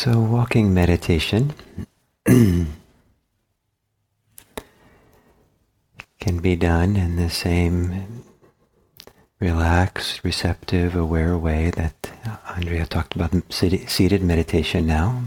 So walking meditation can be done in the same relaxed, receptive, aware way that Andrea talked about seated meditation now.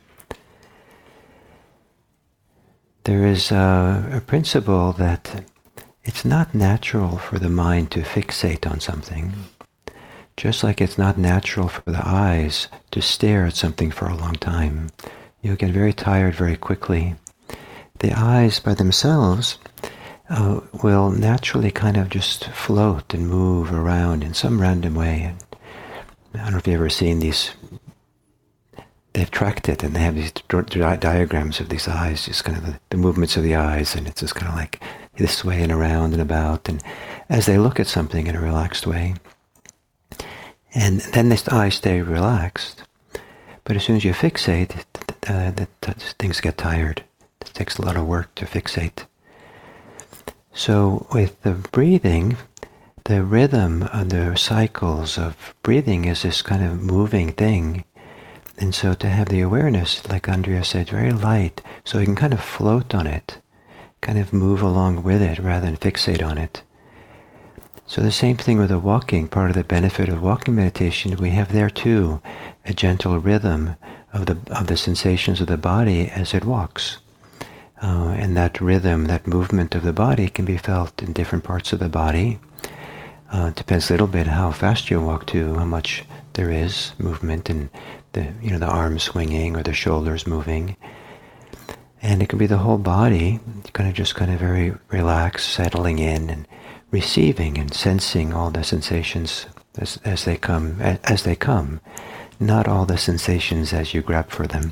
There is a principle that it's not natural for the mind to fixate on something, just like it's not natural for the eyes to stare at something for a long time. You'll get very tired very quickly. The eyes by themselves will naturally kind of just float and move around in some random way. I don't know if you've ever seen these. They've tracked it, and they have these diagrams of these eyes, just kind of the movements of the eyes, and it's just kind of like this way and around and about, and as they look at something in a relaxed way. And then the eyes stay relaxed. But as soon as you fixate, things get tired. It takes a lot of work to fixate. So with the breathing, the rhythm of the cycles of breathing is this kind of moving thing. And so to have the awareness, like Andrea said, very light, so you can kind of float on it, kind of move along with it rather than fixate on it. So the same thing with the walking. Part of the benefit of walking meditation, we have there too a gentle rhythm of the sensations of the body as it walks. And that rhythm, that movement of the body can be felt in different parts of the body. It depends a little bit how fast you walk too, how much there is movement and the arms swinging or the shoulders moving. And it can be the whole body, kind of very relaxed, settling in and receiving and sensing all the sensations as they come, not all the sensations as you grab for them.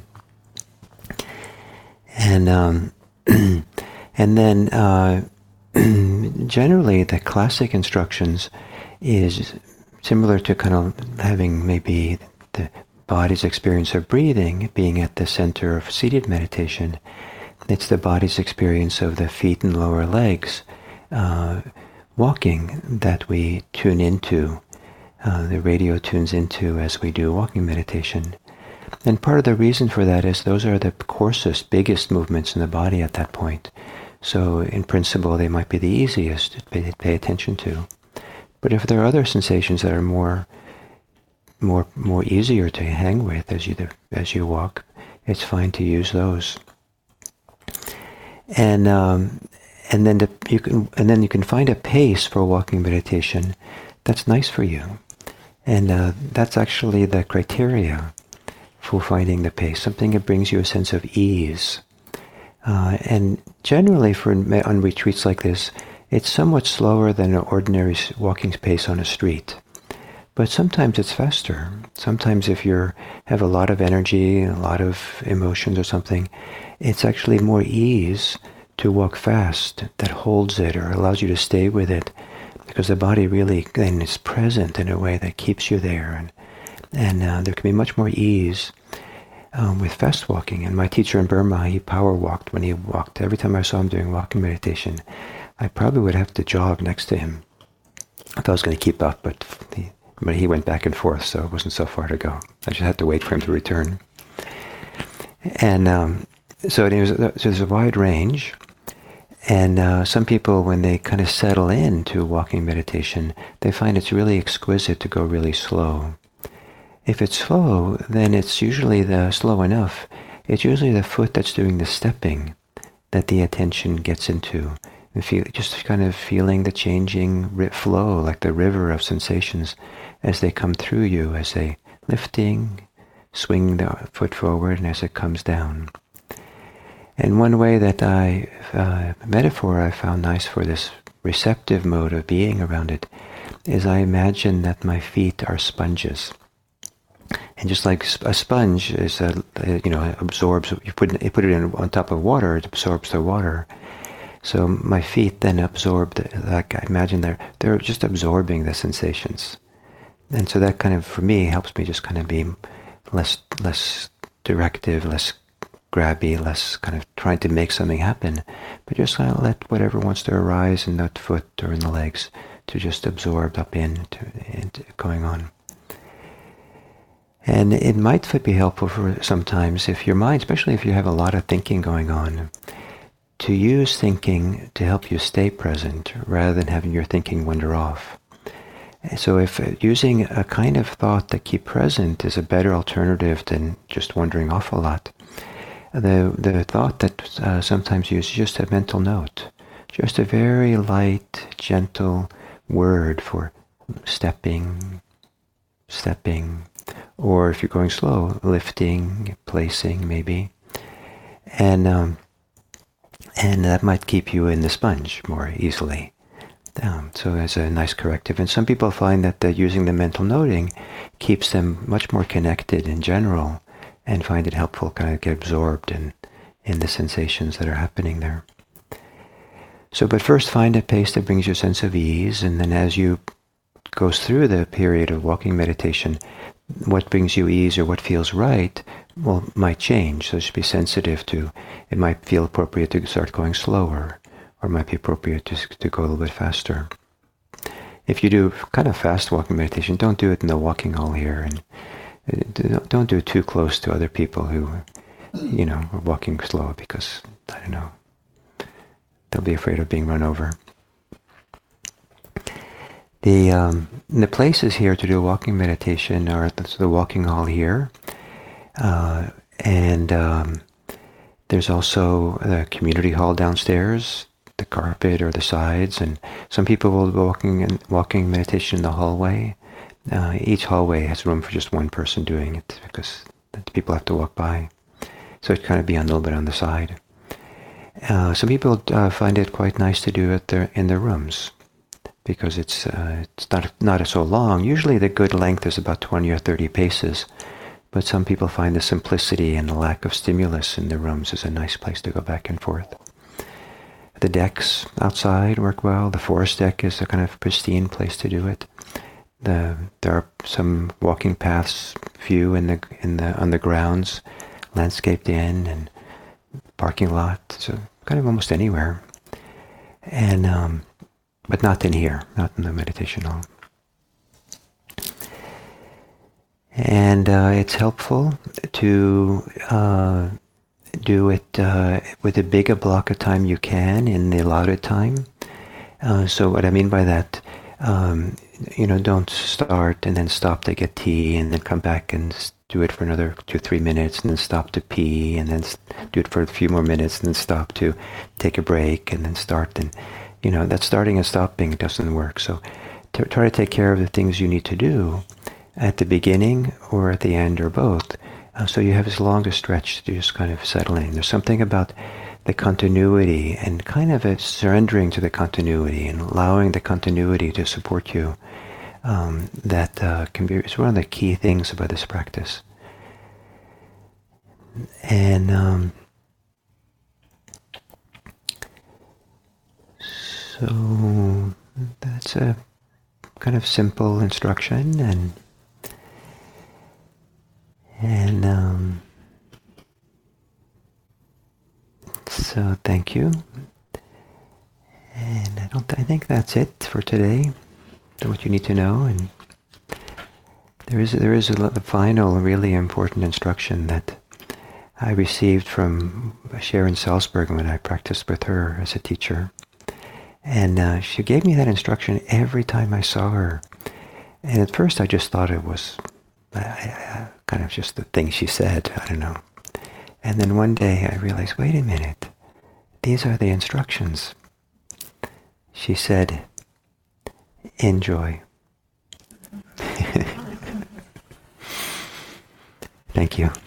And and then generally the classic instructions is similar to kind of having maybe the body's experience of breathing being at the center of seated meditation. It's the body's experience of the feet and lower legs walking that we tune into, the radio tunes into as we do walking meditation. And part of the reason for that is those are the coarsest, biggest movements in the body at that point. So in principle, they might be the easiest to pay attention to. But if there are other sensations that are more easier to hang with as you walk, it's fine to use those. And then you can find a pace for walking meditation that's nice for you, and that's actually the criteria for finding the pace. Something that brings you a sense of ease. And generally, on retreats like this, it's somewhat slower than an ordinary walking pace on a street. But sometimes it's faster. Sometimes if you have a lot of energy, a lot of emotions or something, it's actually more ease to walk fast that holds it or allows you to stay with it, because the body really then is present in a way that keeps you there. And there can be much more ease with fast walking. And my teacher in Burma, he power walked when he walked. Every time I saw him doing walking meditation, I probably would have to jog next to him. I thought I was going to keep up, but he went back and forth, so it wasn't so far to go. I just had to wait for him to return. And so there's a wide range. And some people, when they kind of settle into walking meditation, they find it's really exquisite to go really slow. If it's slow, then it's usually slow enough. It's usually the foot that's doing the stepping that the attention gets into. And just kind of feeling the changing flow, like the river of sensations as they come through you, as they lifting, swing the foot forward, and as it comes down. And one way that metaphor I found nice for this receptive mode of being around it is I imagine that my feet are sponges. And just like a sponge is, absorbs, you put it in on top of water, it absorbs the water. So my feet then absorb, like I imagine they're just absorbing the sensations. And so that kind of, for me, helps me just kind of be less directive, less grabby, less kind of trying to make something happen, but just kind of let whatever wants to arise in that foot or in the legs to just absorb up into going on. And it might be helpful for sometimes if your mind, especially if you have a lot of thinking going on, to use thinking to help you stay present rather than having your thinking wander off. So if using a kind of thought that keep present is a better alternative than just wandering off a lot, the thought that sometimes used is just a mental note, just a very light, gentle word for stepping, or if you're going slow, lifting, placing maybe. And that might keep you in the sponge more easily. So as a nice corrective. And some people find that using the mental noting keeps them much more connected in general and find it helpful, kind of get absorbed in the sensations that are happening there. So, but first find a pace that brings you a sense of ease, and then as you goes through the period of walking meditation, what brings you ease or what feels right, well, might change. So just be sensitive to, it might feel appropriate to start going slower, or it might be appropriate to go a little bit faster. If you do kind of fast walking meditation, don't do it in the walking hall here, and don't do it too close to other people who, are walking slow, because, I don't know, they'll be afraid of being run over. The places here to do walking meditation are the walking hall here, and there's also the community hall downstairs, the carpet or the sides, and some people will be walking meditation in the hallway. Each hallway has room for just one person doing it because people have to walk by, so it kind of be a little bit on the side. Some people find it quite nice to do it in their rooms, because it's not so long. Usually the good length is about 20 or 30 paces, but some people find the simplicity and the lack of stimulus in the rooms is a nice place to go back and forth. The decks outside work well. The forest deck is a kind of pristine place to do it. There are some walking paths, few on the grounds, landscaped in, and parking lot, so kind of almost anywhere. And but not in here, not in the meditation hall. And it's helpful to do it with as big a block of time you can in the allotted time. So what I mean by that, don't start and then stop to get tea and then come back and do it for another 2-3 minutes and then stop to pee and then do it for a few more minutes and then stop to take a break and then start. And that starting and stopping doesn't work. So try to take care of the things you need to do at the beginning or at the end or both. So you have this longer stretch to just kind of settle in. There's something about the continuity and kind of a surrendering to the continuity and allowing the continuity to support you. That can be, it's one of the key things about this practice. And so that's a kind of simple instruction, and so thank you. And I think that's it for today. What you need to know, and there is a final really important instruction that I received from Sharon Salzberg when I practiced with her as a teacher. And she gave me that instruction every time I saw her. And at first I just thought it was kind of just the thing she said, I don't know. And then one day I realized, wait a minute, these are the instructions. She said, enjoy. Thank you.